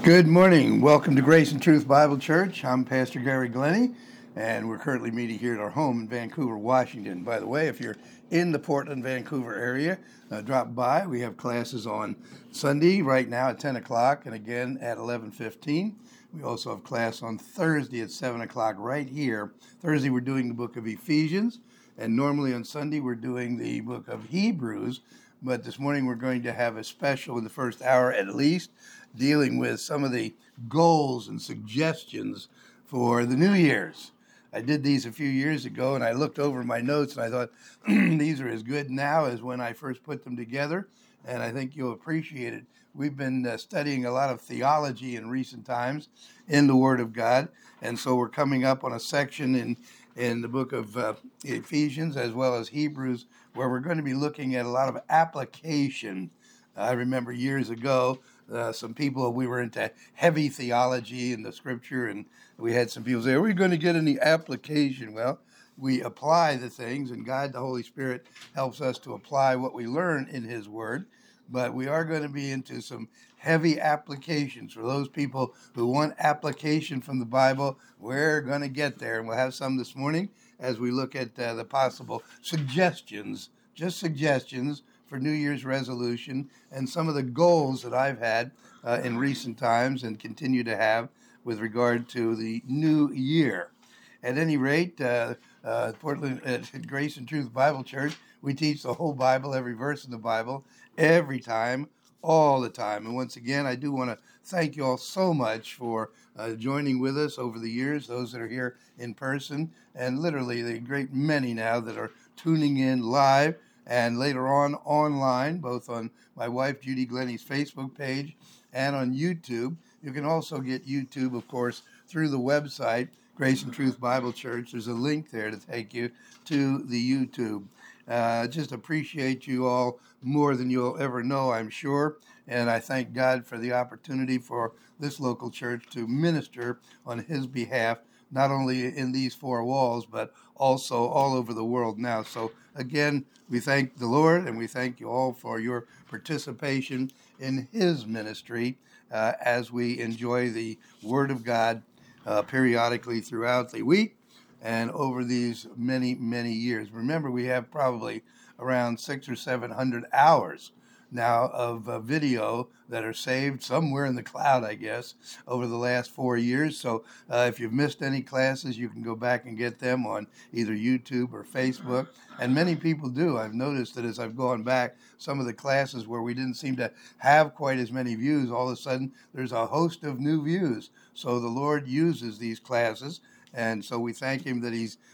Good morning. Welcome to Grace and Truth Bible Church. I'm Pastor Gary Glennie, and we're currently meeting here at our home in Vancouver, Washington. By the way, if you're in the Portland, Vancouver area, drop by. We have classes on Sunday right now at 10 o'clock and again at 11:15. We also have class on Thursday at 7 o'clock right here. Thursday we're doing the book of Ephesians, and normally on Sunday we're doing the book of Hebrews. But this morning we're going to have a special in the first hour at least, dealing with some of the goals and suggestions for the New Year's. I did these a few years ago, and I looked over my notes, and I thought, these are as good now as when I first put them together, and I think you'll appreciate it. We've been studying a lot of theology in recent times in the Word of God, and so we're coming up on a section in the book of Ephesians as well as Hebrews, where we're going to be looking at a lot of application. I remember years ago, some people, we were into heavy theology in the scripture, and we had some people say, are we going to get any application? Well, we apply the things, and God, the Holy Spirit, helps us to apply what we learn in His Word. But we are going to be into some heavy applications. For those people who want application from the Bible, we're going to get there, and we'll have some this morning as we look at the possible suggestions, just suggestions for New Year's resolution and some of the goals that I've had in recent times and continue to have with regard to the new year. At any rate, Portland at Grace and Truth Bible Church, we teach the whole Bible, every verse in the Bible, every time, all the time. And once again, I do want to thank you all so much for joining with us over the years, those that are here in person, and literally the great many now that are tuning in live and later on online, both on my wife Judy Glennie's Facebook page and on YouTube. You can also get YouTube, of course, through the website, Grace and Truth Bible Church. There's a link there to take you to the YouTube. Just appreciate you all more than you'll ever know, I'm sure. And I thank God for the opportunity for this local church to minister on His behalf, not only in these four walls, but also all over the world now. So again, we thank the Lord, and we thank you all for your participation in His ministry as we enjoy the Word of God periodically throughout the week and over these many, many years. Remember, we have probably around 600 or 700 hours now of video that are saved somewhere in the cloud, I guess, over the last 4 years. So if you've missed any classes, you can go back and get them on either YouTube or Facebook. And many people do. I've noticed that as I've gone back, some of the classes where we didn't seem to have quite as many views, all of a sudden there's a host of new views. So the Lord uses these classes. And so we thank Him that He's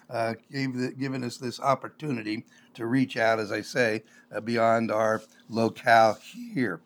given us this opportunity to reach out, as I say, beyond our locale here.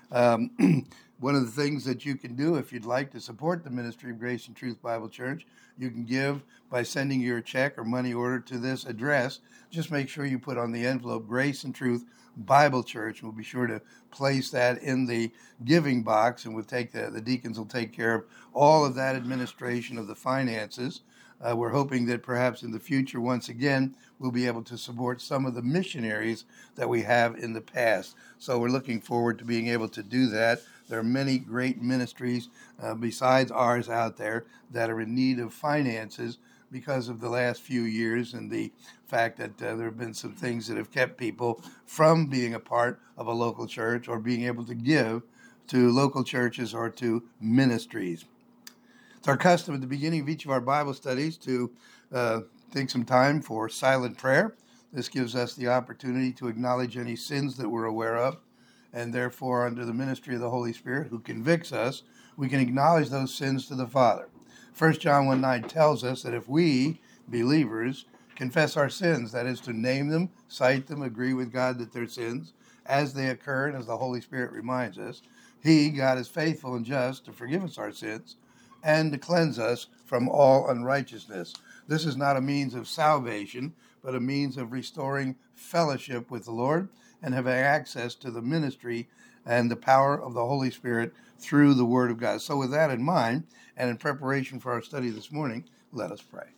One of the things that you can do if you'd like to support the ministry of Grace and Truth Bible Church, you can give by sending your check or money order to this address. Just make sure you put on the envelope Grace and Truth Bible Church. We'll be sure to place that in the giving box, and we'll take the deacons will take care of all of that administration of the finances. We're hoping that perhaps in the future, once again, we'll be able to support some of the missionaries that we have in the past. So we're looking forward to being able to do that. There are many great ministries besides ours out there that are in need of finances because of the last few years and the fact that there have been some things that have kept people from being a part of a local church or being able to give to local churches or to ministries. It's our custom at the beginning of each of our Bible studies to take some time for silent prayer. This gives us the opportunity to acknowledge any sins that we're aware of, and therefore, under the ministry of the Holy Spirit who convicts us, we can acknowledge those sins to the Father. 1 John 1:9 tells us that if we, believers, confess our sins, that is to name them, cite them, agree with God that they're sins, as they occur and as the Holy Spirit reminds us, He, God, is faithful and just to forgive us our sins and to cleanse us from all unrighteousness. This is not a means of salvation, but a means of restoring fellowship with the Lord and having access to the ministry and the power of the Holy Spirit through the Word of God. So with that in mind, and in preparation for our study this morning, let us pray.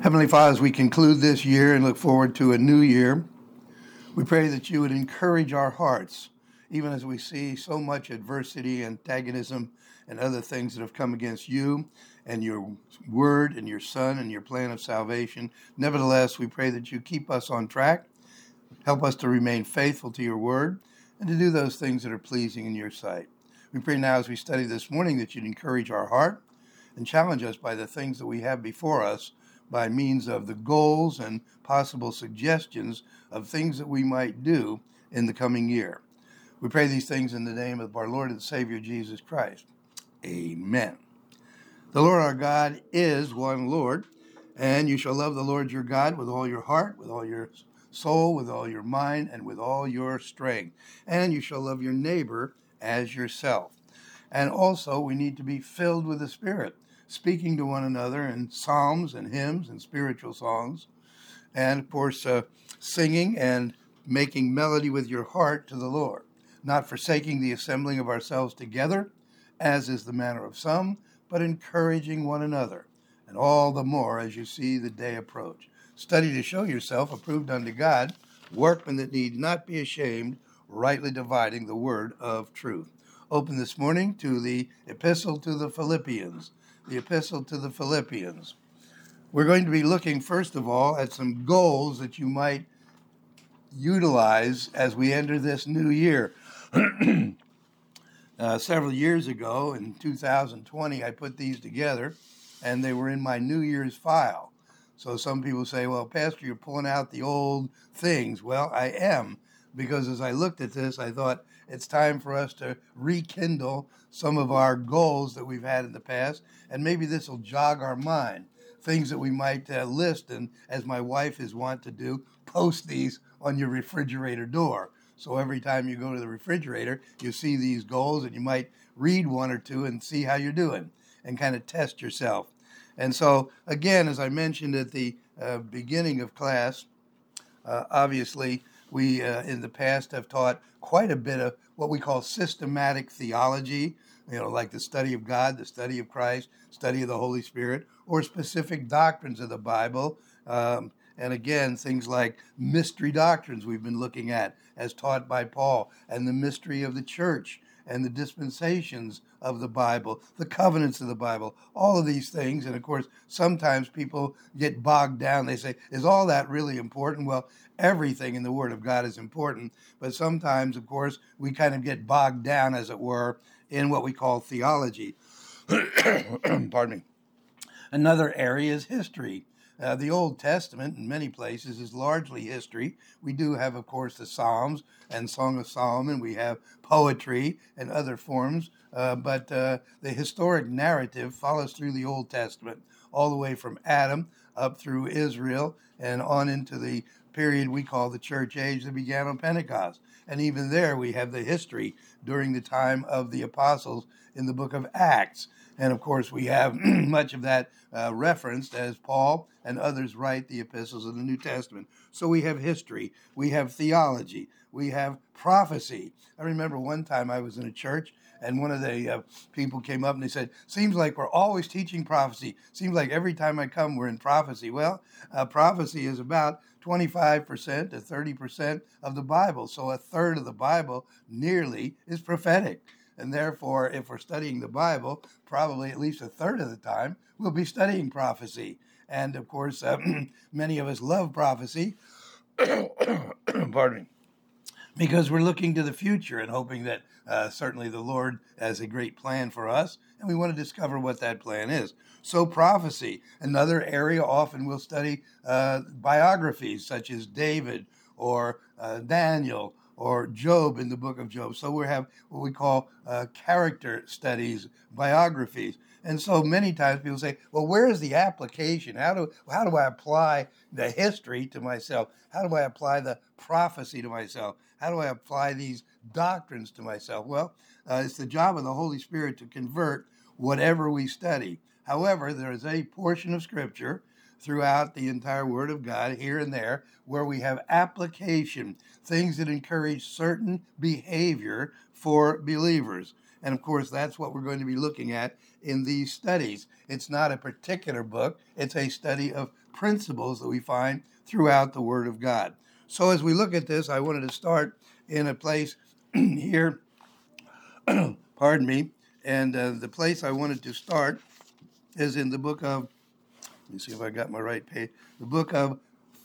Heavenly Father, as we conclude this year and look forward to a new year, we pray that you would encourage our hearts, even as we see so much adversity, antagonism, and other things that have come against you and your word and your Son and your plan of salvation. Nevertheless, we pray that you keep us on track, help us to remain faithful to your word, and to do those things that are pleasing in your sight. We pray now as we study this morning that you'd encourage our heart and challenge us by the things that we have before us by means of the goals and possible suggestions of things that we might do in the coming year. We pray these things in the name of our Lord and Savior, Jesus Christ. Amen. The Lord our God is one Lord, and you shall love the Lord your God with all your heart, with all your soul, with all your mind, and with all your strength. And you shall love your neighbor as yourself. And also, we need to be filled with the Spirit, speaking to one another in psalms and hymns and spiritual songs. And, of course, singing and making melody with your heart to the Lord, not forsaking the assembling of ourselves together, as is the manner of some, but encouraging one another, and all the more as you see the day approach. Study to show yourself approved unto God, workmen that need not be ashamed, rightly dividing the word of truth. Open this morning to the Epistle to the Philippians. The Epistle to the Philippians. We're going to be looking, first of all, at some goals that you might utilize as we enter this new year. Several years ago, in 2020, I put these together, and they were in my New Year's file. So some people say, well, Pastor, you're pulling out the old things. Well, I am, because as I looked at this, I thought it's time for us to rekindle some of our goals that we've had in the past, and maybe this will jog our mind, things that we might list, and as my wife is wont to do, post these on your refrigerator door. So every time you go to the refrigerator, you see these goals, and you might read one or two and see how you're doing and kind of test yourself. And so, again, as I mentioned at the beginning of class, obviously, we in the past have taught quite a bit of what we call systematic theology, like the study of God, the study of Christ, study of the Holy Spirit, or specific doctrines of the Bible. And again, things like mystery doctrines we've been looking at as taught by Paul, and the mystery of the church, and the dispensations of the Bible, the covenants of the Bible, all of these things. And of course, sometimes people get bogged down. They say, is all that really important? Well, everything in the Word of God is important. But sometimes, of course, we kind of get bogged down, as it were, in what we call theology. Pardon me. Another area is history. The Old Testament, in many places, is largely history. We do have, of course, the Psalms and Song of Solomon. We have poetry and other forms. But the historic narrative follows through the Old Testament, all the way from Adam up through Israel and on into the period we call the church age that began on Pentecost. And even there, we have the history during the time of the apostles in the book of Acts. And of course, we have much of that referenced as Paul and others write the epistles of the New Testament. So we have history, we have theology, we have prophecy. I remember one time I was in a church, and one of the people came up and they said, seems like we're always teaching prophecy. Seems like every time I come, we're in prophecy. Well, prophecy is about 25% to 30% of the Bible. So a third of the Bible nearly is prophetic. And therefore, if we're studying the Bible, probably at least a third of the time, we'll be studying prophecy. And of course, many of us love prophecy. Pardon me. Because we're looking to the future and hoping that certainly the Lord has a great plan for us, and we want to discover what that plan is. So prophecy, another area often we'll study biographies such as David or Daniel or Job in the book of Job. So we have what we call character studies, biographies. And so many times people say, well, where is the application? How do I apply the history to myself? How do I apply the prophecy to myself? How do I apply these doctrines to myself? Well, it's the job of the Holy Spirit to convert whatever we study. However, there is a portion of Scripture throughout the entire Word of God, here and there, where we have application, things that encourage certain behavior for believers. And of course, that's what we're going to be looking at in these studies. It's not a particular book, it's a study of principles that we find throughout the Word of God. So as we look at this, I wanted to start in a place here, pardon me, and the place I wanted to start is in the book of, let me see if I got my right page, the book of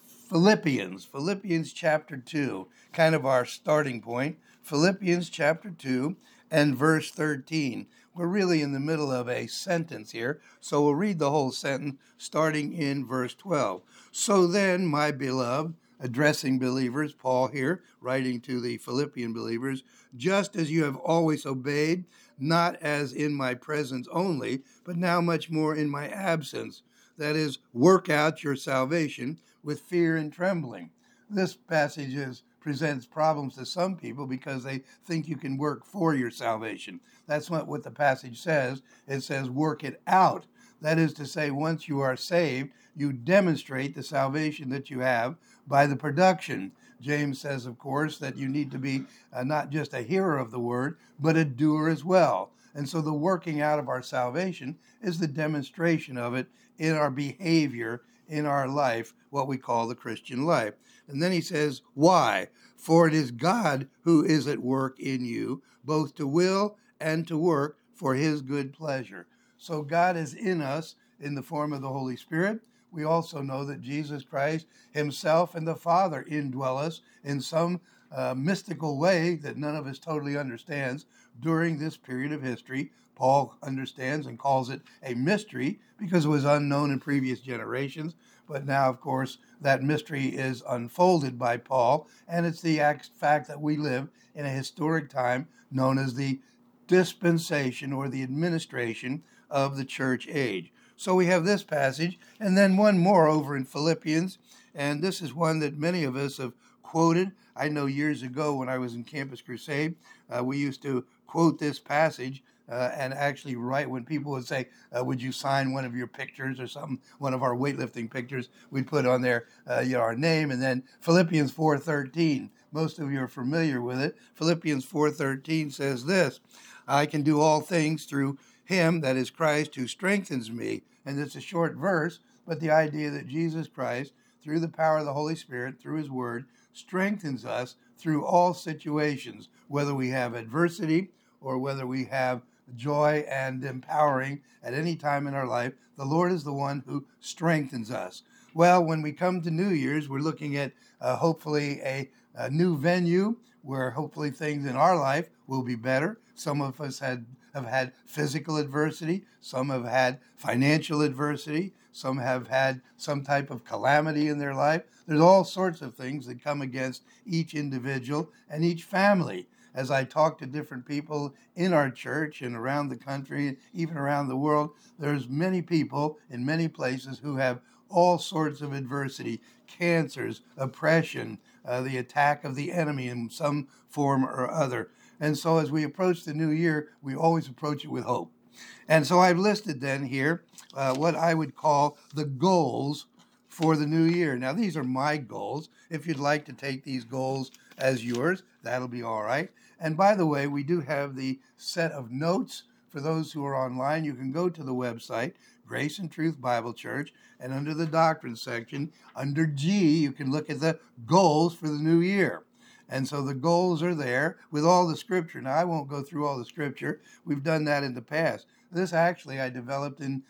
Philippians chapter 2, kind of our starting point. Philippians chapter 2 and verse 13. We're really in the middle of a sentence here, so we'll read the whole sentence starting in verse 12. So then, my beloved, addressing believers, Paul here, writing to the Philippian believers, just as you have always obeyed, not as in my presence only, but now much more in my absence. That is, work out your salvation with fear and trembling. This passage presents problems to some people because they think you can work for your salvation. That's not what the passage says. It says work it out. That is to say, once you are saved, you demonstrate the salvation that you have by the production. James says, of course, that you need to be not just a hearer of the word, but a doer as well. And so the working out of our salvation is the demonstration of it in our behavior, in our life, what we call the Christian life. And then he says, why? For it is God who is at work in you, both to will and to work for his good pleasure. So God is in us in the form of the Holy Spirit. We also know that Jesus Christ himself and the Father indwell us in some mystical way that none of us totally understands during this period of history. Paul understands and calls it a mystery because it was unknown in previous generations. But now, of course, that mystery is unfolded by Paul, and it's the fact that we live in a historic time known as the dispensation or the administration of the church age. So we have this passage, and then one more over in Philippians, and this is one that many of us have quoted. I know years ago when I was in Campus Crusade, we used to quote this passage and actually write when people would say, would you sign one of your pictures or something, one of our weightlifting pictures, we'd put on there our name, and then Philippians 4:13. Most of you are familiar with it. Philippians 4:13 says this, I can do all things through him, that is Christ, who strengthens me. And it's a short verse, but the idea that Jesus Christ, through the power of the Holy Spirit, through his word, strengthens us through all situations, whether we have adversity or whether we have joy and empowering at any time in our life. The Lord is the one who strengthens us. Well, when we come to New Year's, we're looking at hopefully a new venue where hopefully things in our life will be better. Some of us have had physical adversity. Some have had financial adversity. Some have had some type of calamity in their life. There's all sorts of things that come against each individual and each family. As I talk to different people in our church and around the country, even around the world, there's many people in many places who have all sorts of adversity, cancers, oppression, the attack of the enemy in some form or other. And so as we approach the new year, we always approach it with hope. And so I've listed then here what I would call the goals for the new year. Now, these are my goals. If you'd like to take these goals as yours, that'll be all right. And by the way, we do have the set of notes for those who are online. You can go to the website, Grace and Truth Bible Church, and under the Doctrine section, under G, you can look at the goals for the new year. And so the goals are there with all the scripture. Now, I won't go through all the scripture. We've done that in the past. This actually I developed in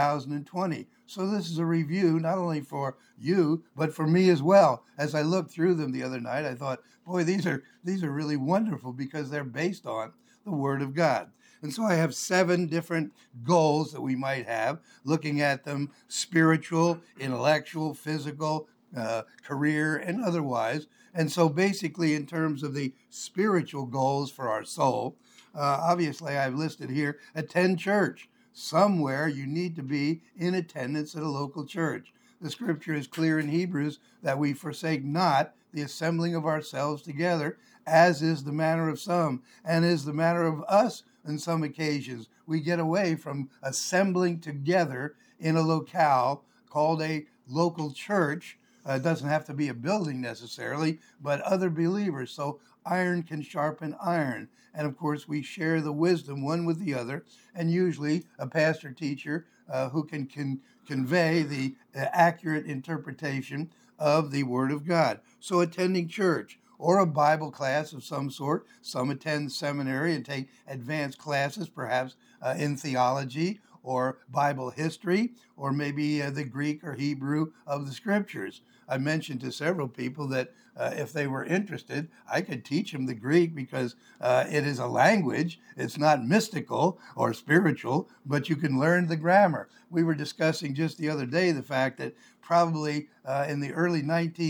2020. So this is a review not only for you, but for me as well. As I looked through them the other night, I thought, boy, these are really wonderful because they're based on the Word of God. And so I have 7 different goals that we might have, looking at them spiritual, intellectual, physical, career, and otherwise. And so basically in terms of the spiritual goals for our soul, obviously I've listed here, attend church. Somewhere you need to be in attendance at a local church. The scripture is clear in Hebrews that we forsake not the assembling of ourselves together, as is the manner of some, and is the manner of us on some occasions. We get away from assembling together in a locale called a local church, It doesn't have to be a building necessarily, but other believers. So iron can sharpen iron. And of course, we share the wisdom one with the other, and usually a pastor teacher who can convey the accurate interpretation of the Word of God. So attending church or a Bible class of some sort. Some attend seminary and take advanced classes, perhaps in theology or Bible history, or maybe the Greek or Hebrew of the Scriptures. I mentioned to several people that if they were interested, I could teach them the Greek because it is a language. It's not mystical or spiritual, but you can learn the grammar. We were discussing just the other day the fact that probably in the early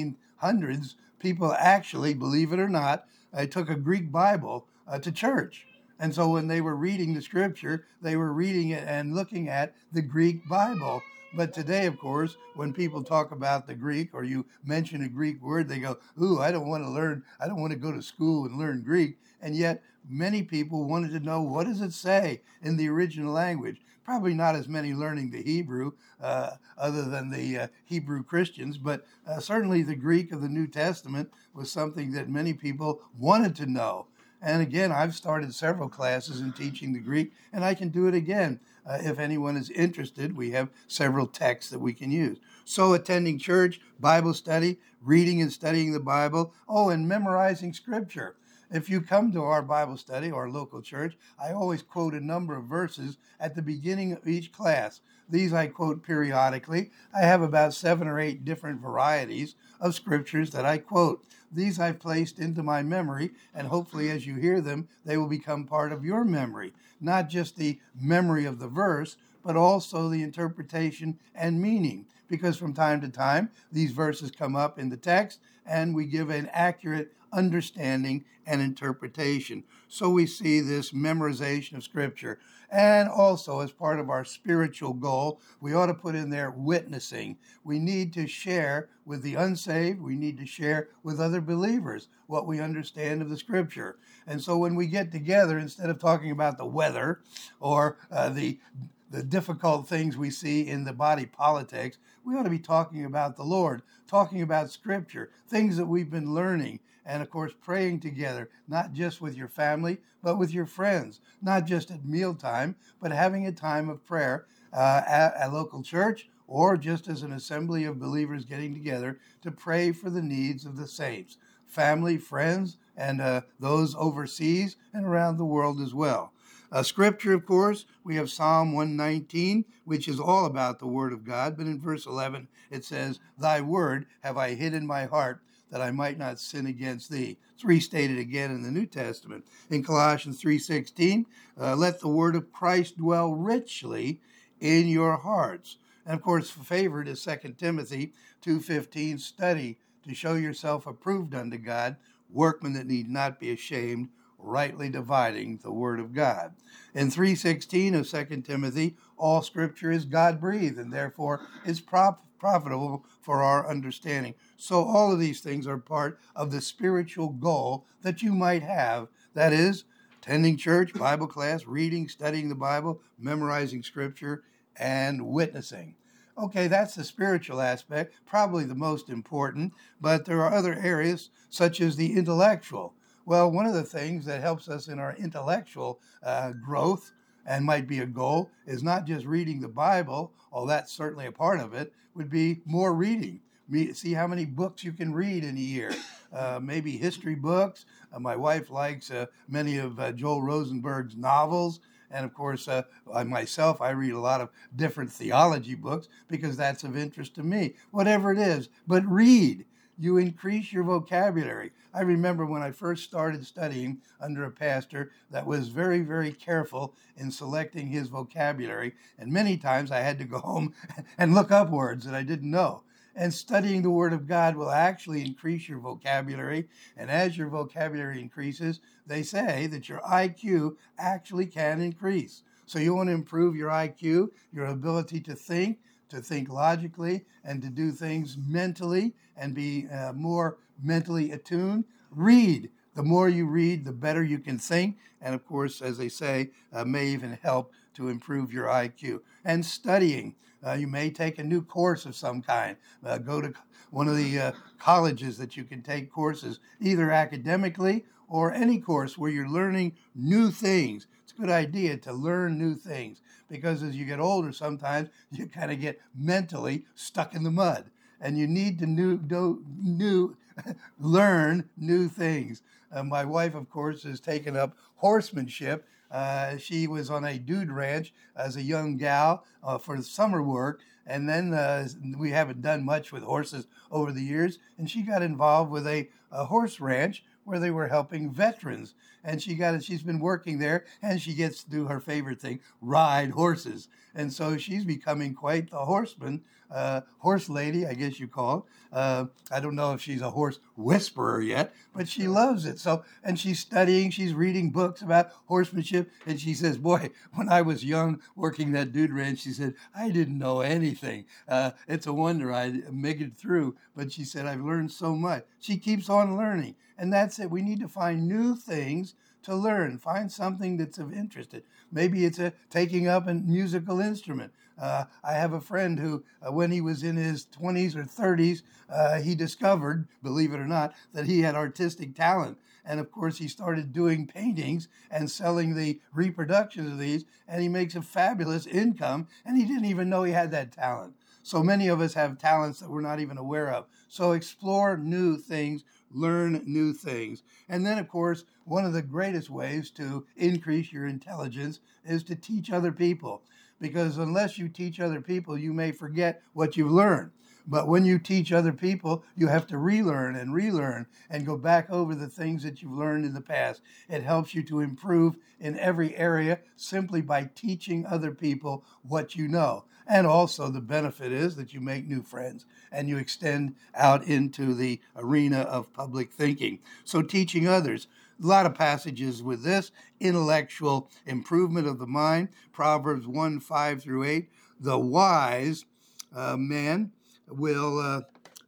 1900s, people actually, believe it or not, took a Greek Bible to church. And so when they were reading the scripture, they were reading it and looking at the Greek Bible. But today, of course, when people talk about the Greek or you mention a Greek word, they go, ooh, I don't want to go to school and learn Greek. And yet many people wanted to know, what does it say in the original language? Probably not as many learning the Hebrew, other than the Hebrew Christians, but certainly the Greek of the New Testament was something that many people wanted to know. And again, I've started several classes in teaching the Greek, and I can do it again. If anyone is interested, we have several texts that we can use. So attending church, Bible study, reading and studying the Bible, and memorizing scripture. If you come to our Bible study, our local church, I always quote a number of verses at the beginning of each class. These I quote periodically. I have about 7 or 8 different varieties of scriptures that I quote. These I've placed into my memory, and hopefully as you hear them, they will become part of your memory. Not just the memory of the verse, but also the interpretation and meaning. Because from time to time, these verses come up in the text, and we give an accurate understanding and interpretation. So we see this memorization of Scripture. And also, as part of our spiritual goal, we ought to put in there witnessing. We need to share with the unsaved. We need to share with other believers what we understand of the Scripture. And so when we get together, instead of talking about the weather or the difficult things we see in the body politics, we ought to be talking about the Lord, talking about Scripture, things that we've been learning, and of course praying together, not just with your family, but with your friends, not just at mealtime, but having a time of prayer at a local church or just as an assembly of believers getting together to pray for the needs of the saints, family, friends, and those overseas and around the world as well. Scripture, of course, we have Psalm 119, which is all about the Word of God. But in verse 11, it says, Thy word have I hid in my heart, that I might not sin against thee. It's restated again in the New Testament. In Colossians 3:16, let the word of Christ dwell richly in your hearts. And of course, favored is 2 Timothy 2:15, study to show yourself approved unto God, workmen that need not be ashamed, rightly dividing the word of God. In 3:16 of 2 Timothy, all scripture is God-breathed and therefore is profitable for our understanding. So all of these things are part of the spiritual goal that you might have. That is, attending church, Bible class, reading, studying the Bible, memorizing scripture, and witnessing. Okay, that's the spiritual aspect, probably the most important, but there are other areas such as the intellectual. Well, one of the things that helps us in our intellectual growth and might be a goal is not just reading the Bible, although that's certainly a part of it, would be more reading. See how many books you can read in a year. Maybe history books. My wife likes many of Joel Rosenberg's novels. And of course, myself, I read a lot of different theology books because that's of interest to me. Whatever it is, but read. You increase your vocabulary. I remember when I first started studying under a pastor that was very, very careful in selecting his vocabulary. And many times I had to go home and look up words that I didn't know. And studying the Word of God will actually increase your vocabulary. And as your vocabulary increases, they say that your IQ actually can increase. So you want to improve your IQ, your ability to think logically, and to do things mentally and be more mentally attuned. Read. The more you read, the better you can think. And of course, as they say, may even help to improve your IQ. And studying. You may take a new course of some kind. Go to one of the colleges that you can take courses, either academically or any course where you're learning new things. It's a good idea to learn new things, because as you get older, sometimes you kind of get mentally stuck in the mud, and you need to learn new things. My wife, of course, has taken up horsemanship. She was on a dude ranch as a young gal for summer work, and then we haven't done much with horses over the years, and she got involved with a horse ranch where they were helping veterans. And she's been working there, and she gets to do her favorite thing, ride horses. And so she's becoming quite the horse lady, I guess you call it. I don't know if she's a horse whisperer yet, but she loves it. So, and she's studying, she's reading books about horsemanship. And she says, boy, when I was young working that dude ranch, she said, I didn't know anything. It's a wonder I make it through. But she said, I've learned so much. She keeps on learning. And that's it. We need to find new things to learn. Find something that's of interest. Maybe it's taking up a musical instrument. I have a friend who, when he was in his 20s or 30s, he discovered, believe it or not, that he had artistic talent. And of course, he started doing paintings and selling the reproductions of these, and he makes a fabulous income, and he didn't even know he had that talent. So many of us have talents that we're not even aware of. So explore new things, learn new things. And then, of course, one of the greatest ways to increase your intelligence is to teach other people. Because unless you teach other people, you may forget what you've learned. But when you teach other people, you have to relearn and go back over the things that you've learned in the past. It helps you to improve in every area simply by teaching other people what you know. And also the benefit is that you make new friends and you extend out into the arena of public thinking. So teaching others. A lot of passages with this. Intellectual improvement of the mind. Proverbs 1:5-8. The wise man will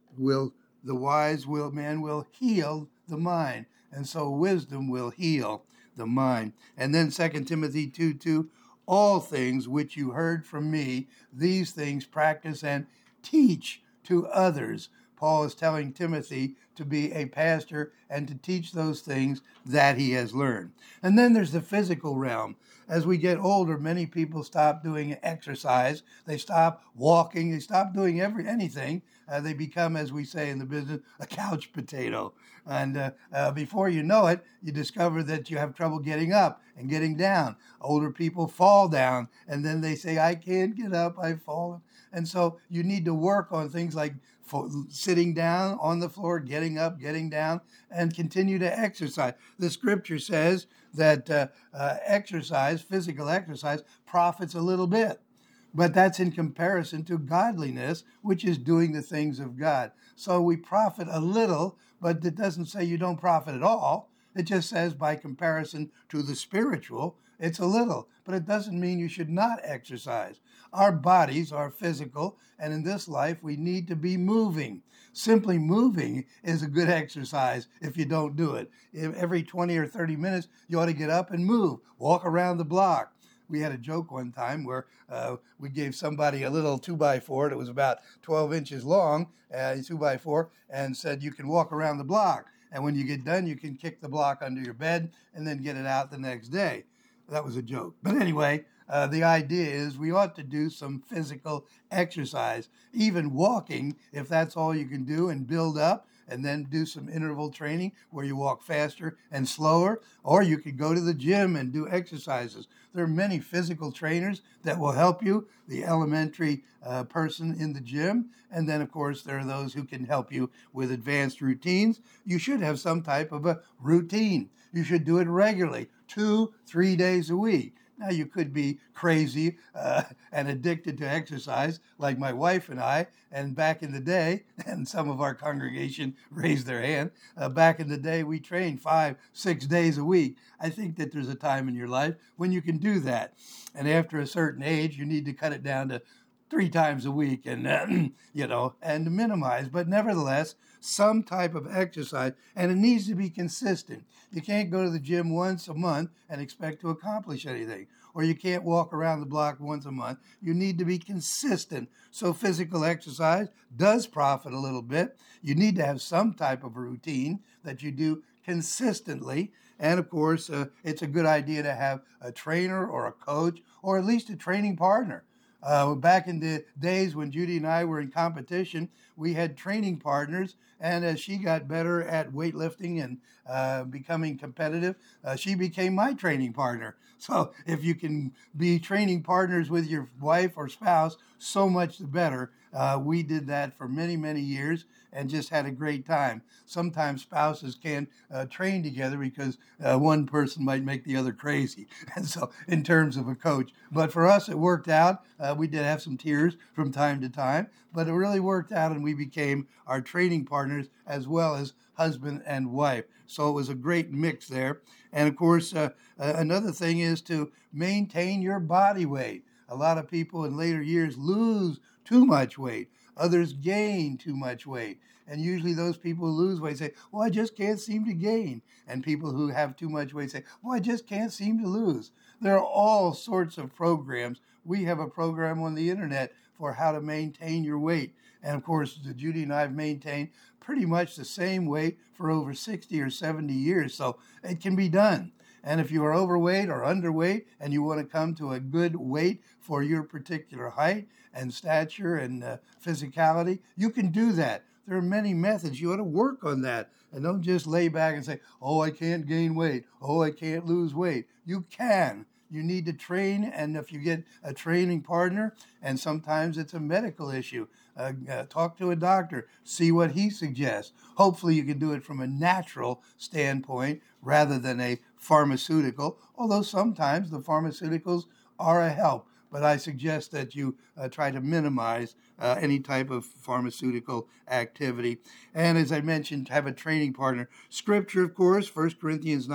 heal the mind. And so wisdom will heal the mind. And then 2 Timothy 2:2, all things which you heard from me, these things practice and teach to others. Paul is telling Timothy to be a pastor and to teach those things that he has learned. And then there's the physical realm. As we get older, many people stop doing exercise. They stop walking. They stop doing anything. They become, as we say in the business, a couch potato. And before you know it, you discover that you have trouble getting up and getting down. Older people fall down, and then they say, I can't get up, I've fallen. And so you need to work on things like sitting down on the floor, getting up, getting down, and continue to exercise. The scripture says that physical exercise, profits a little bit. But that's in comparison to godliness, which is doing the things of God. So we profit a little, but it doesn't say you don't profit at all. It just says by comparison to the spiritual, it's a little. But it doesn't mean you should not exercise. Our bodies are physical, and in this life, we need to be moving. Simply moving is a good exercise if you don't do it. Every 20 or 30 minutes, you ought to get up and move, walk around the block. We had a joke one time where we gave somebody a little 2x4 that was about 12 inches long, 2x4, and said, you can walk around the block. And when you get done, you can kick the block under your bed and then get it out the next day. That was a joke. But anyway, the idea is we ought to do some physical exercise, even walking, if that's all you can do, and build up, and then do some interval training where you walk faster and slower, or you could go to the gym and do exercises. There are many physical trainers that will help you, the elementary person in the gym, and then, of course, there are those who can help you with advanced routines. You should have some type of a routine. You should do it regularly, 2-3 days a week. Now, you could be crazy and addicted to exercise like my wife and I, and back in the day, and some of our congregation raised their hand, back in the day we trained 5-6 days a week. I think that there's a time in your life when you can do that. And after a certain age, you need to cut it down to 3 times a week and, and minimize. But nevertheless, some type of exercise, and it needs to be consistent. You can't go to the gym once a month and expect to accomplish anything. or you can't walk around the block once a month. You need to be consistent. So physical exercise does profit a little bit. You need to have some type of a routine that you do consistently. And of course, it's a good idea to have a trainer or a coach or at least a training partner. Back in the days when Judy and I were in competition, we had training partners, and as she got better at weightlifting and becoming competitive, she became my training partner. So if you can be training partners with your wife or spouse, so much the better. We did that for many, many years and just had a great time. Sometimes spouses can't train together because one person might make the other crazy. And so in terms of a coach, but for us, it worked out. We did have some tears from time to time, but it really worked out, and we became our training partners as well as husband and wife. So it was a great mix there. And of course, another thing is to maintain your body weight. A lot of people in later years lose too much weight. Others gain too much weight. And usually those people who lose weight say, well, I just can't seem to gain. And people who have too much weight say, well, I just can't seem to lose. There are all sorts of programs. We have a program on the internet for how to maintain your weight. And of course, Judy and I have maintained pretty much the same weight for over 60 or 70 years. So it can be done. And if you are overweight or underweight and you want to come to a good weight for your particular height and stature and physicality, you can do that. There are many methods. You ought to work on that. And don't just lay back and say, oh, I can't gain weight. Oh, I can't lose weight. You can. You need to train, and if you get a training partner, and sometimes it's a medical issue, talk to a doctor, see what he suggests. Hopefully you can do it from a natural standpoint rather than a pharmaceutical, although sometimes the pharmaceuticals are a help. But I suggest that you try to minimize any type of pharmaceutical activity. And as I mentioned, have a training partner. Scripture, of course, 1 Corinthians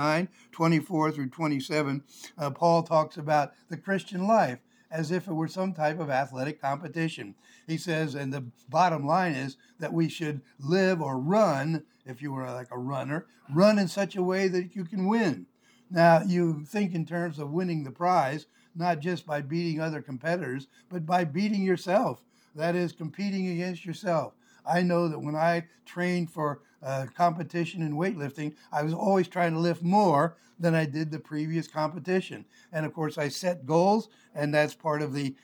9:24 through 27, Paul talks about the Christian life as if it were some type of athletic competition. He says, and the bottom line is that we should live or run, if you were like a runner, run in such a way that you can win. Now, you think in terms of winning the prize, not just by beating other competitors, but by beating yourself. That is, competing against yourself. I know that when I trained for competition in weightlifting, I was always trying to lift more than I did the previous competition. And of course, I set goals, and that's part of the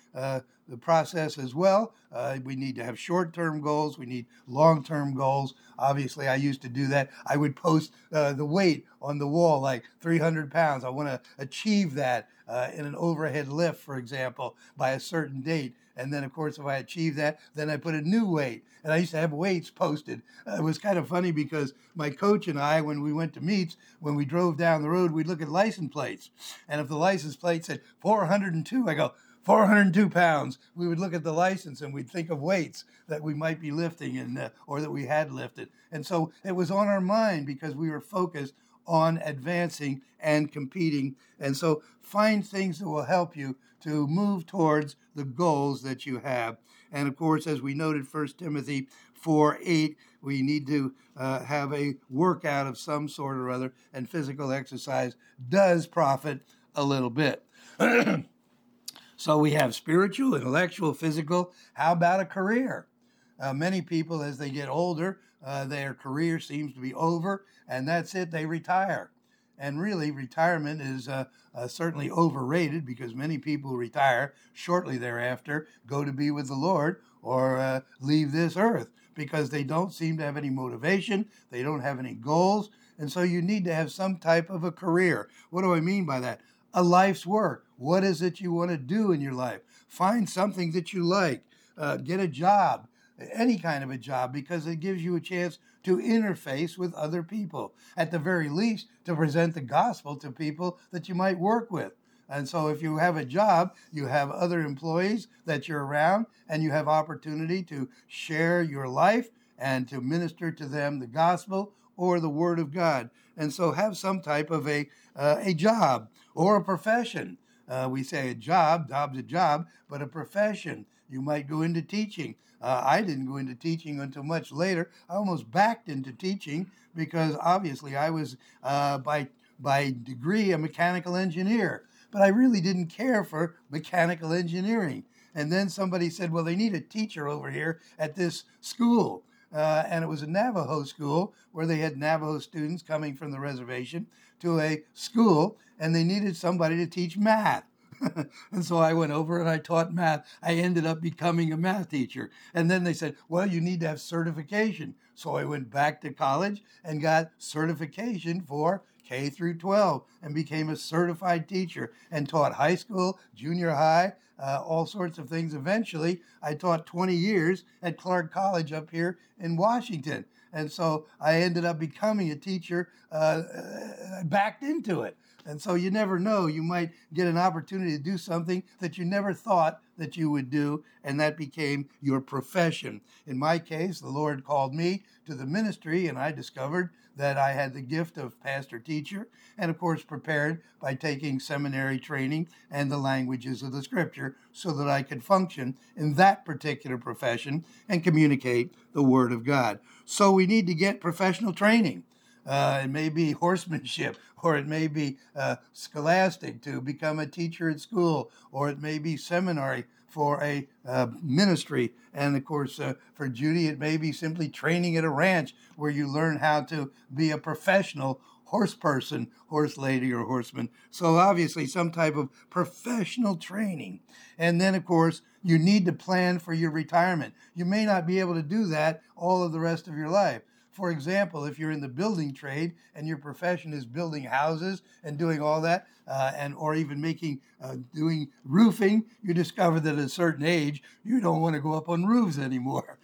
process as well. We need to have short-term goals. We need long-term goals. Obviously, I used to do that. I would post the weight on the wall, like 300 pounds. I want to achieve that in an overhead lift, for example, by a certain date. And then, of course, if I achieve that, then I put a new weight. And I used to have weights posted. It was kind of funny because my coach and I, when we went to meets, when we drove down the road, we'd look at license plates. And if the license plate said 402, I go, 402 pounds. We would look at the license and we'd think of weights that we might be lifting and or that we had lifted. And so it was on our mind because we were focused on advancing and competing. And so find things that will help you to move towards the goals that you have. And of course, as we noted, 1 Timothy 4:8, we need to have a workout of some sort or other, and physical exercise does profit a little bit. So we have spiritual, intellectual, physical. How about a career? Many people, as they get older, their career seems to be over, and that's it, they retire. And really, retirement is certainly overrated because many people who retire shortly thereafter go to be with the Lord or leave this earth because they don't seem to have any motivation, they don't have any goals, and so you need to have some type of a career. What do I mean by that? A life's work. What is it you want to do in your life? Find something that you like. Get a job, any kind of a job, because it gives you a chance to interface with other people. At the very least, to present the gospel to people that you might work with. And so if you have a job, you have other employees that you're around, and you have opportunity to share your life and to minister to them the gospel or the word of God. And so have some type of a job or a profession. We say a job's a job, but a profession. You might go into teaching. I didn't go into teaching until much later. I almost backed into teaching because obviously I was by degree a mechanical engineer. but I really didn't care for mechanical engineering. And then somebody said, well, they need a teacher over here at this school. And it was a Navajo school where they had Navajo students coming from the reservation to a school, and they needed somebody to teach math. And so I went over and I taught math. I ended up becoming a math teacher. And then they said, well, you need to have certification. So I went back to college and got certification for K through 12 and became a certified teacher and taught high school, junior high, all sorts of things. Eventually, I taught 20 years at Clark College up here in Washington. And so I ended up becoming a teacher, backed into it. And so you never know, you might get an opportunity to do something that you never thought that you would do, and that became your profession. In my case, the Lord called me to the ministry, and I discovered that I had the gift of pastor teacher, and of course prepared by taking seminary training and the languages of the scripture so that I could function in that particular profession and communicate the word of God. So we need to get professional training. It may be horsemanship, or it may be scholastic to become a teacher at school, or it may be seminary for a ministry. And of course, for Judy, it may be simply training at a ranch where you learn how to be a professional horse person, horse lady, or horseman. So obviously some type of professional training. And then, of course, you need to plan for your retirement. You may not be able to do that all of the rest of your life. For example, if you're in the building trade and your profession is building houses and doing all that, or even doing roofing, you discover that at a certain age you don't want to go up on roofs anymore,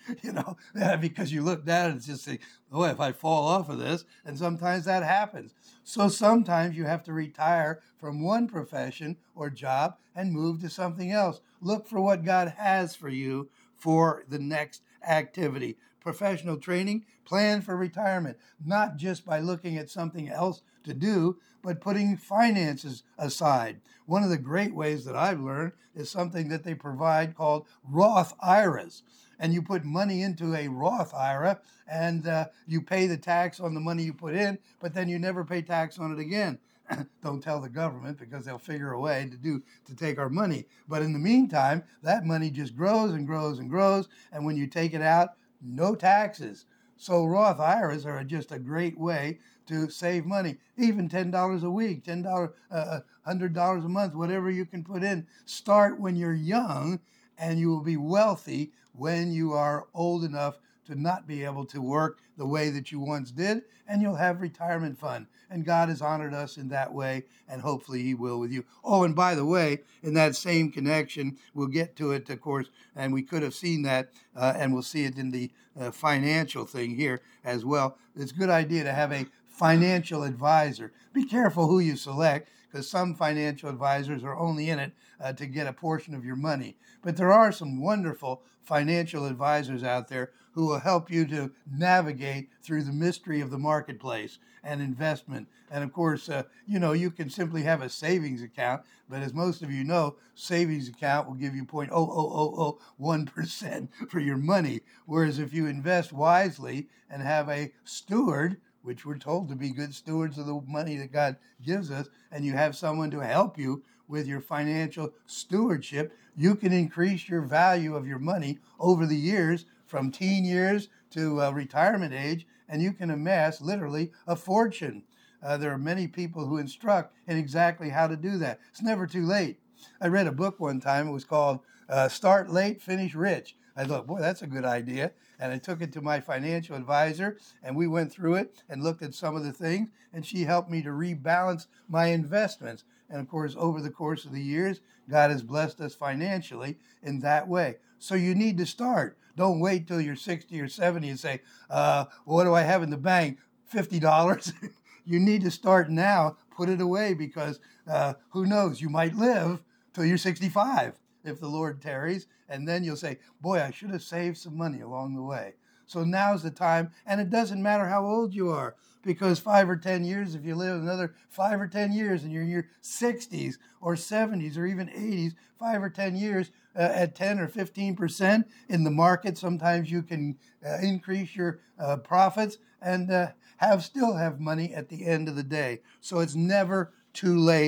because you look down and it's just like, oh, if I fall off of this, and sometimes that happens. So sometimes you have to retire from one profession or job and move to something else. Look for what God has for you for the next activity. Professional training, plan for retirement, not just by looking at something else to do, but putting finances aside. One of the great ways that I've learned is something that they provide called Roth IRAs. And you put money into a Roth IRA and you pay the tax on the money you put in, but then you never pay tax on it again. Don't tell the government, because they'll figure a way to take our money. But in the meantime, that money just grows and grows and grows. And when you take it out, no taxes. So Roth IRAs are just a great way to save money. Even $10 a week, $10, $100 a month, whatever you can put in. Start when you're young, and you will be wealthy when you are old enough to not be able to work the way that you once did, and you'll have retirement fund. And God has honored us in that way, and hopefully He will with you. Oh, and by the way, in that same connection, we'll get to it, of course, and we could have seen that, and we'll see it in the financial thing here as well. It's a good idea to have a financial advisor. Be careful who you select, because some financial advisors are only in it to get a portion of your money. But there are some wonderful financial advisors out there who will help you to navigate through the mystery of the marketplace and investment. And of course, you can simply have a savings account, but as most of you know, savings account will give you 0.00001% for your money. Whereas if you invest wisely and have a steward, which we're told to be good stewards of the money that God gives us, and you have someone to help you with your financial stewardship, you can increase your value of your money over the years from teen years to retirement age, and you can amass literally a fortune. There are many people who instruct in exactly how to do that. It's never too late. I read a book one time. It was called Start Late, Finish Rich. I thought, boy, that's a good idea. And I took it to my financial advisor, and we went through it and looked at some of the things, and she helped me to rebalance my investments. And of course, over the course of the years, God has blessed us financially in that way. So you need to start. Don't wait till you're 60 or 70 and say, what do I have in the bank? $50? You need to start now. Put it away, because who knows? You might live till you're 65 if the Lord tarries. And then you'll say, boy, I should have saved some money along the way. So now's the time. And it doesn't matter how old you are, because 5 or 10 years, if you live another 5 or 10 years and you're in your 60s or 70s or even 80s, 5 or 10 years at 10 or 15% in the market, sometimes you can increase your profits and still have money at the end of the day. So it's never too late.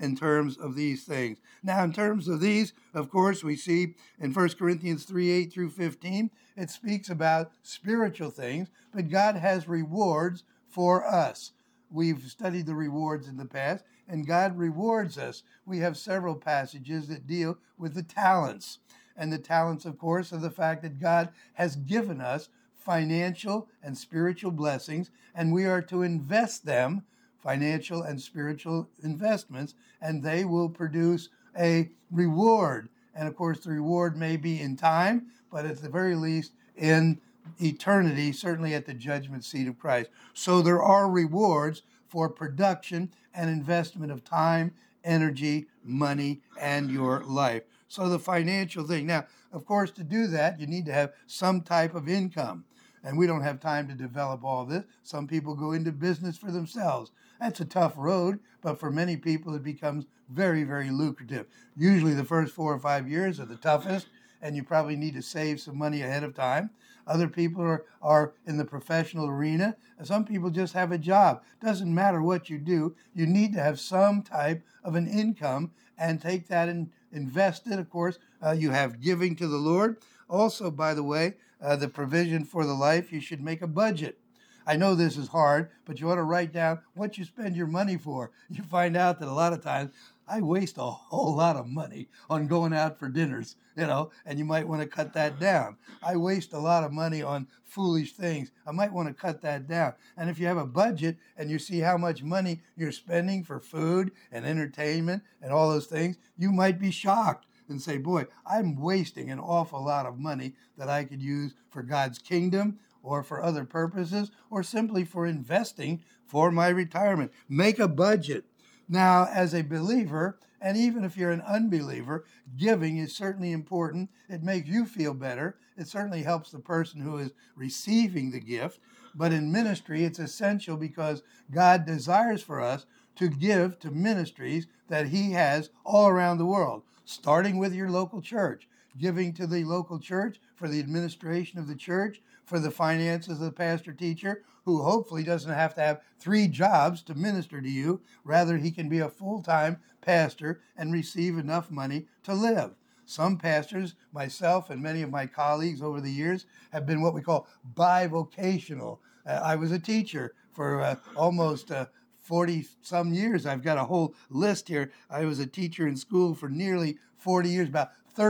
in terms of these things. Now, in terms of these, of course, we see in 1 Corinthians 3:8 through 15, it speaks about spiritual things, but God has rewards for us. We've studied the rewards in the past, and God rewards us. We have several passages that deal with the talents. And the talents, of course, are the fact that God has given us financial and spiritual blessings, and we are to invest them, financial and spiritual investments, and they will produce a reward. And of course, the reward may be in time, but at the very least in eternity, certainly at the judgment seat of Christ. So there are rewards for production and investment of time, energy, money, and your life. So the financial thing. Now, of course, to do that, you need to have some type of income. And we don't have time to develop all this. Some people go into business for themselves. That's a tough road, but for many people, it becomes very, very lucrative. Usually the first 4 or 5 years are the toughest, and you probably need to save some money ahead of time. Other people are in the professional arena. Some people just have a job. Doesn't matter what you do, you need to have some type of an income and take that and invest it. Of course, you have giving to the Lord. Also, by the way, the provision for the life, you should make a budget. I know this is hard, but you ought to write down what you spend your money for. You find out that a lot of times I waste a whole lot of money on going out for dinners, and you might want to cut that down. I waste a lot of money on foolish things. I might want to cut that down. And if you have a budget and you see how much money you're spending for food and entertainment and all those things, you might be shocked and say, boy, I'm wasting an awful lot of money that I could use for God's kingdom or for other purposes or simply for investing for my retirement. Make a budget. Now, as a believer, and even if you're an unbeliever, giving is certainly important. It makes you feel better. It certainly helps the person who is receiving the gift. But in ministry, it's essential because God desires for us to give to ministries that He has all around the world, starting with your local church, giving to the local church for the administration of the church, for the finances of the pastor teacher, who hopefully doesn't have to have 3 jobs to minister to you. Rather, he can be a full-time pastor and receive enough money to live. Some pastors, myself and many of my colleagues over the years, have been what we call bivocational. I was a teacher for almost 40 some years. I've got a whole list here. I was a teacher in school for nearly 40 years, about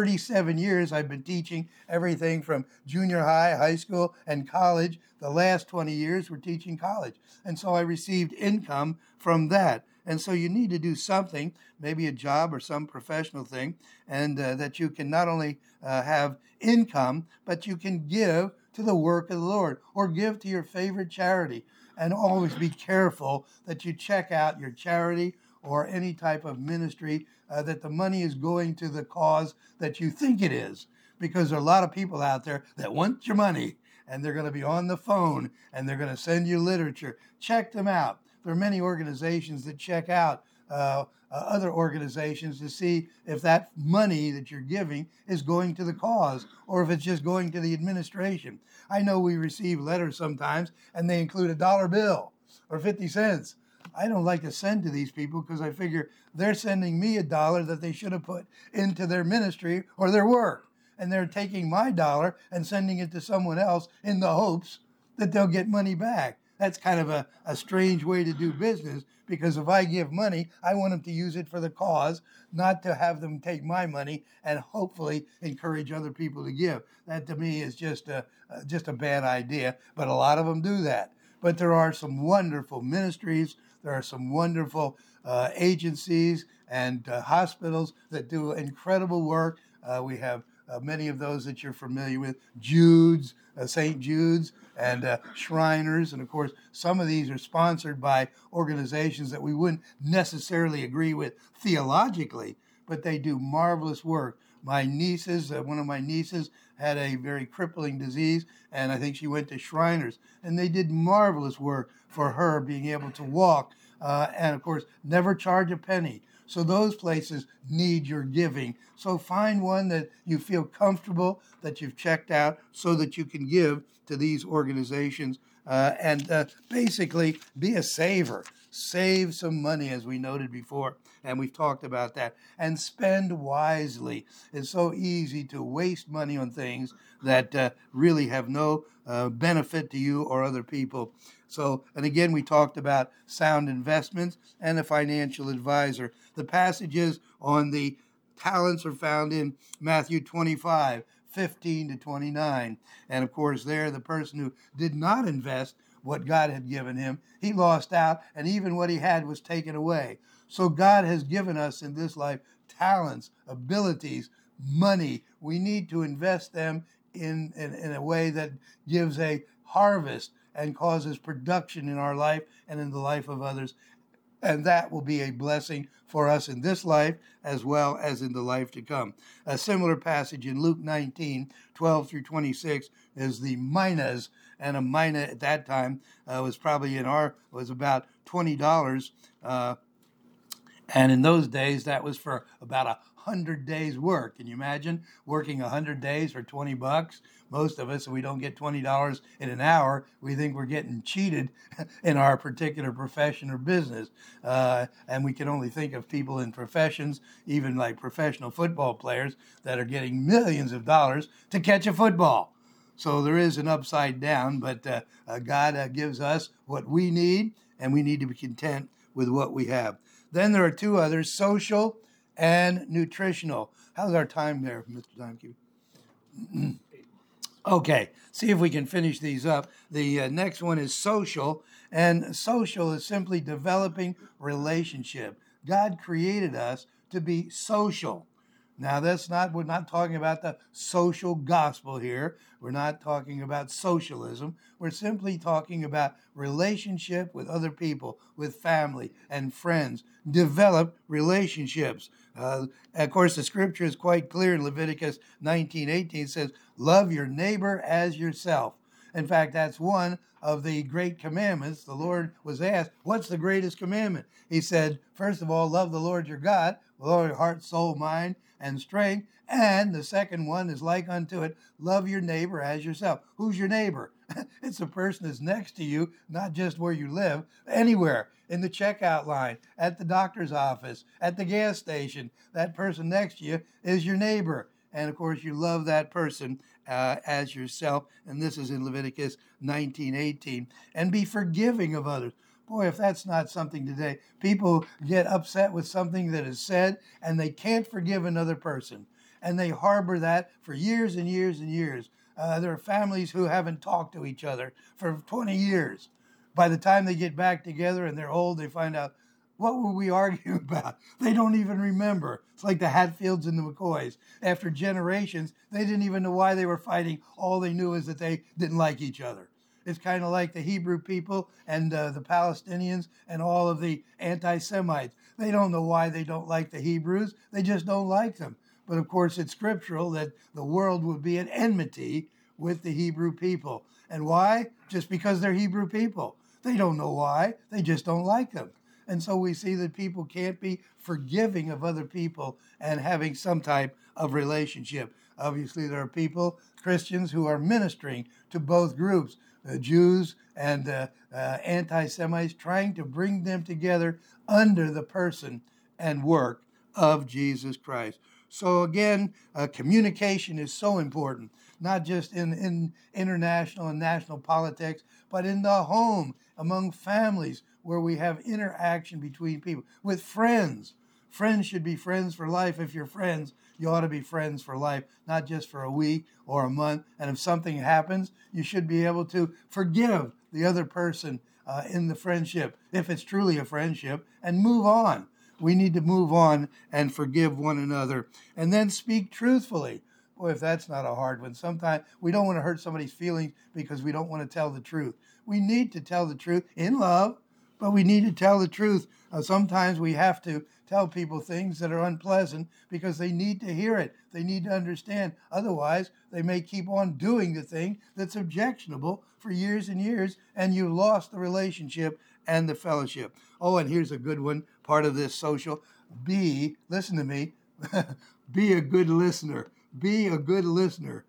37 years. I've been teaching everything from junior high, high school, and college. The last 20 years we're teaching college. And so I received income from that. And so you need to do something, maybe a job or some professional thing, and that you can not only have income, but you can give to the work of the Lord or give to your favorite charity. And always be careful that you check out your charity or any type of ministry that the money is going to the cause that you think it is. Because there are a lot of people out there that want your money, and they're going to be on the phone, and they're going to send you literature. Check them out. There are many organizations that check out other organizations to see if that money that you're giving is going to the cause or if it's just going to the administration. I know we receive letters sometimes and they include a dollar bill or 50 cents. I don't like to send to these people because I figure they're sending me a dollar that they should have put into their ministry or their work. And they're taking my dollar and sending it to someone else in the hopes that they'll get money back. That's kind of a strange way to do business, because if I give money, I want them to use it for the cause, not to have them take my money and hopefully encourage other people to give. That to me is just a bad idea, but a lot of them do that. But there are some wonderful ministries, there are some wonderful agencies and hospitals that do incredible work. We have many of those that you're familiar with, Jude's, St. Jude's, and Shriners. And of course, some of these are sponsored by organizations that we wouldn't necessarily agree with theologically, but they do marvelous work. My nieces, one of my nieces had a very crippling disease, and I think she went to Shriners, and they did marvelous work for her being able to walk, and of course, never charge a penny. So those places need your giving. So find one that you feel comfortable, that you've checked out, so that you can give to these organizations and basically be a saver. save some money, as we noted before, and we've talked about that, and spend wisely. It's so easy to waste money on things that really have no benefit to you or other people. So, and again, we talked about sound investments and a financial advisor. The passages on the talents are found in Matthew 25:15 to 29. And of course, there, the person who did not invest what God had given him, he lost out, and even what he had was taken away. So God has given us in this life talents, abilities, money. We need to invest them in a way that gives a harvest and causes production in our life and in the life of others. And that will be a blessing for us in this life as well as in the life to come. A similar passage in Luke 19:12 through 26 is the minas. And a mina at that time was probably was about $20. And in those days, that was for about 100 days' work. Can you imagine working 100 days for $20? Most of us, if we don't get $20 in an hour, we think we're getting cheated in our particular profession or business. And we can only think of people in professions, even like professional football players, that are getting millions of dollars to catch a football. So there is an upside down, but God gives us what we need, and we need to be content with what we have. Then there are two others, social and nutritional. How's our time there, Mr. Donahue? Okay, see if we can finish these up. The next one is social, and social is simply developing relationship. God created us to be social. Now, we're not talking about the social gospel here. We're not talking about socialism. We're simply talking about relationship with other people, with family and friends. Develop relationships. Of course, the scripture is quite clear in Leviticus 19:18. It says, love your neighbor as yourself. In fact, that's one of the great commandments. The Lord was asked, what's the greatest commandment? He said, first of all, love the Lord your God with all your heart, soul, mind, and strength. And the second one is like unto it, love your neighbor as yourself. Who's your neighbor? It's the person that's next to you, not just where you live, anywhere, in the checkout line, at the doctor's office, at the gas station. That person next to you is your neighbor. And of course, you love that person as yourself. And this is in Leviticus 19:18. And be forgiving of others. Boy, if that's not something today, people get upset with something that is said and they can't forgive another person. And they harbor that for years and years and years. There are families who haven't talked to each other for 20 years. By the time they get back together and they're old, they find out, what were we arguing about? They don't even remember. It's like the Hatfields and the McCoys. After generations, they didn't even know why they were fighting. All they knew is that they didn't like each other. It's kind of like the Hebrew people and the Palestinians and all of the anti-Semites. They don't know why they don't like the Hebrews. They just don't like them. But of course, it's scriptural that the world would be at enmity with the Hebrew people. And why? Just because they're Hebrew people. They don't know why. They just don't like them. And so we see that people can't be forgiving of other people and having some type of relationship. Obviously, there are people, Christians, who are ministering to both groups, Jews and anti-Semites, trying to bring them together under the person and work of Jesus Christ. So again, communication is so important, not just in international and national politics, but in the home, among families, where we have interaction between people, with friends. Friends should be friends for life. If you're friends, you ought to be friends for life, not just for a week or a month. And if something happens, you should be able to forgive the other person in the friendship, if it's truly a friendship, and move on. We need to move on and forgive one another. And then speak truthfully. Boy, if that's not a hard one. Sometimes we don't want to hurt somebody's feelings because we don't want to tell the truth. We need to tell the truth in love, but we need to tell the truth. Sometimes we have to tell people things that are unpleasant because they need to hear it. They need to understand. Otherwise, they may keep on doing the thing that's objectionable for years and years, and you lost the relationship and the fellowship. Oh, and here's a good one, part of this social. Listen to me, be a good listener. Be a good listener.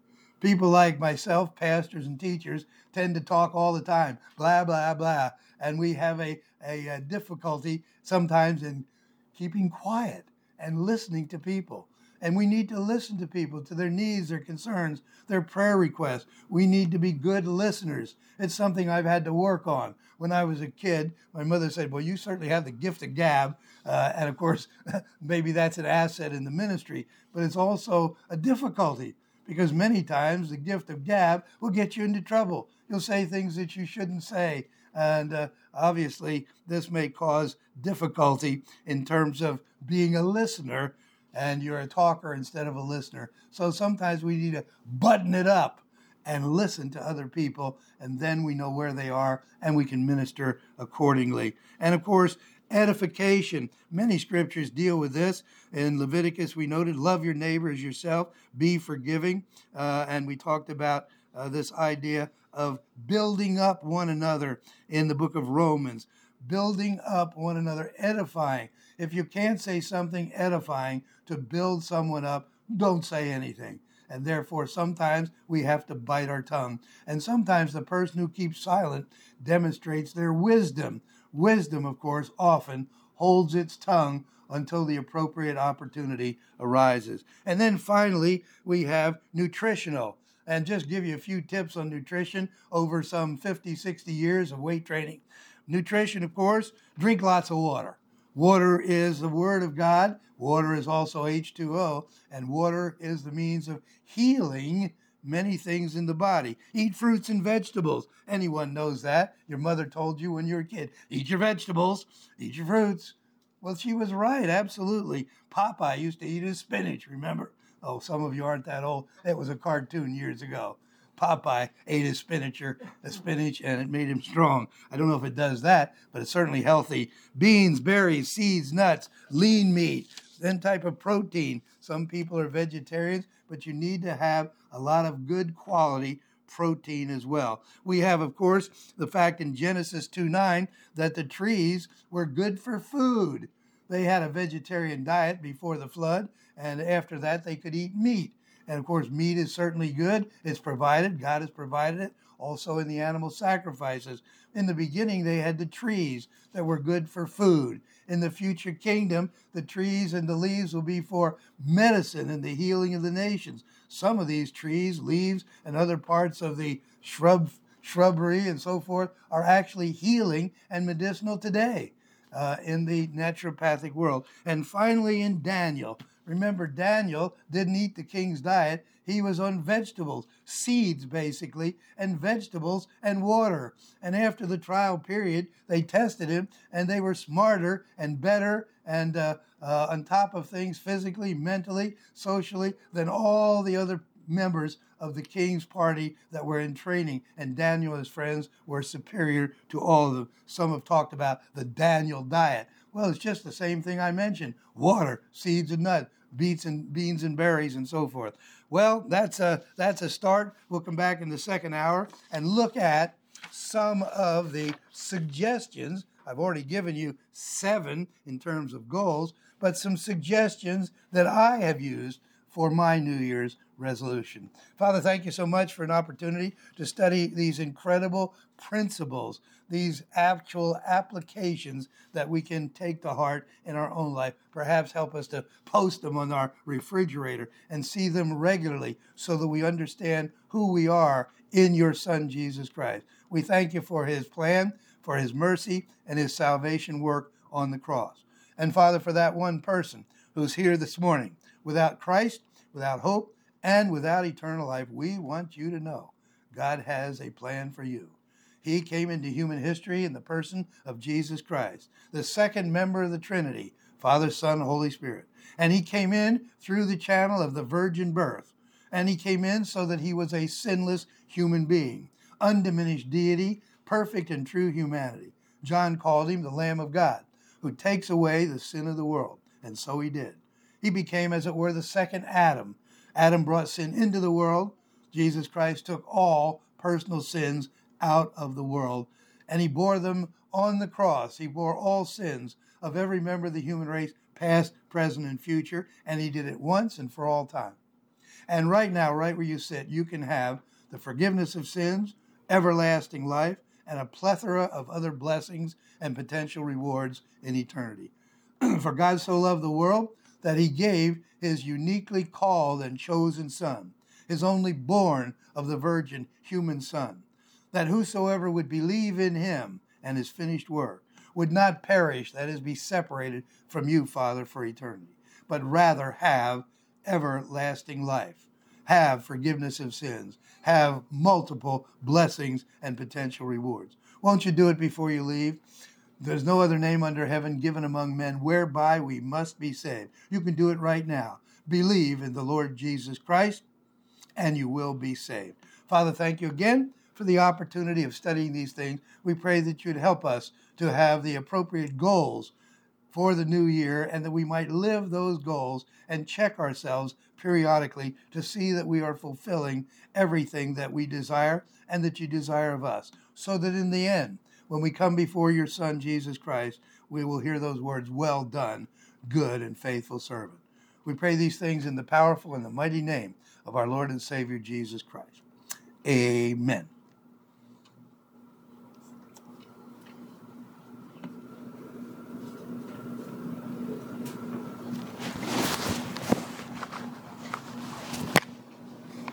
People like myself, pastors and teachers, tend to talk all the time, blah, blah, blah. And we have a difficulty sometimes in keeping quiet and listening to people. And we need to listen to people, to their needs, their concerns, their prayer requests. We need to be good listeners. It's something I've had to work on. When I was a kid, my mother said, well, you certainly have the gift of gab. And of course, maybe that's an asset in the ministry, but it's also a difficulty because many times the gift of gab will get you into trouble. You'll say things that you shouldn't say. And obviously, this may cause difficulty in terms of being a listener, and you're a talker instead of a listener. So sometimes we need to button it up and listen to other people, and then we know where they are, and we can minister accordingly. And of course, edification. Many scriptures deal with this. In Leviticus, we noted, love your neighbor as yourself, be forgiving. And we talked about this idea of building up one another in the book of Romans, building up one another, edifying. If you can't say something edifying to build someone up, don't say anything. And therefore, sometimes we have to bite our tongue. And sometimes the person who keeps silent demonstrates their wisdom. Wisdom, of course, often holds its tongue until the appropriate opportunity arises. And then finally, we have nutritional. And just give you a few tips on nutrition over some 50, 60 years of weight training. Nutrition, of course, drink lots of water. Water is the Word of God. Water is also H2O, and water is the means of healing many things in the body. Eat fruits and vegetables. Anyone knows that. Your mother told you when you were a kid, eat your vegetables, eat your fruits. Well, she was right, absolutely. Popeye used to eat his spinach, remember? Oh, some of you aren't that old. That was a cartoon years ago. Popeye ate his spinach, and it made him strong. I don't know if it does that, but it's certainly healthy. Beans, berries, seeds, nuts, lean meat, then type of protein. Some people are vegetarians, but you need to have a lot of good quality protein as well. We have, of course, the fact in Genesis 2:9 that the trees were good for food. They had a vegetarian diet before the flood, and after that they could eat meat. And of course, meat is certainly good. It's provided. God has provided it. Also in the animal sacrifices. In the beginning, they had the trees that were good for food. In the future kingdom, the trees and the leaves will be for medicine and the healing of the nations. Some of these trees, leaves, and other parts of the shrubbery and so forth are actually healing and medicinal today in the naturopathic world. And finally, in Daniel. Remember, Daniel didn't eat the king's diet. He was on vegetables, seeds basically, and vegetables and water. And after the trial period, they tested him, and they were smarter and better and on top of things physically, mentally, socially, than all the other members of the king's party that were in training. And Daniel and his friends were superior to all of them. Some have talked about the Daniel diet. Well, it's just the same thing I mentioned. Water, seeds and nuts, beans and berries and so forth. Well, that's a start. We'll come back in the second hour and look at some of the suggestions. I've already given you 7 in terms of goals, but some suggestions that I have used for my New Year's resolution. Father, thank you so much for an opportunity to study these incredible principles, these actual applications that we can take to heart in our own life. Perhaps help us to post them on our refrigerator and see them regularly so that we understand who we are in your Son, Jesus Christ. We thank you for his plan, for his mercy, and his salvation work on the cross. And Father, for that one person who's here this morning, without Christ, without hope, and without eternal life, we want you to know God has a plan for you. He came into human history in the person of Jesus Christ, the second member of the Trinity, Father, Son, Holy Spirit. And he came in through the channel of the virgin birth. And he came in so that he was a sinless human being, undiminished deity, perfect and true humanity. John called him the Lamb of God, who takes away the sin of the world. And so he did. He became, as it were, the second Adam. Adam brought sin into the world. Jesus Christ took all personal sins out of the world, and he bore them on the cross. He bore all sins of every member of the human race, past, present, and future, and he did it once and for all time. And right now, right where you sit, you can have the forgiveness of sins, everlasting life, and a plethora of other blessings and potential rewards in eternity. For God so loved the world that he gave his uniquely called and chosen Son, his only born of the Virgin human Son, that whosoever would believe in him and his finished work would not perish, that is, be separated from you, Father, for eternity, but rather have everlasting life, have forgiveness of sins, have multiple blessings and potential rewards. Won't you do it before you leave? There's no other name under heaven given among men whereby we must be saved. You can do it right now. Believe in the Lord Jesus Christ, and you will be saved. Father, thank you again for the opportunity of studying these things. We pray that you'd help us to have the appropriate goals for the new year, and that we might live those goals and check ourselves periodically to see that we are fulfilling everything that we desire and that you desire of us, so that in the end, when we come before your Son, Jesus Christ, we will hear those words, "Well done, good and faithful servant." We pray these things in the powerful and the mighty name of our Lord and Savior, Jesus Christ. Amen.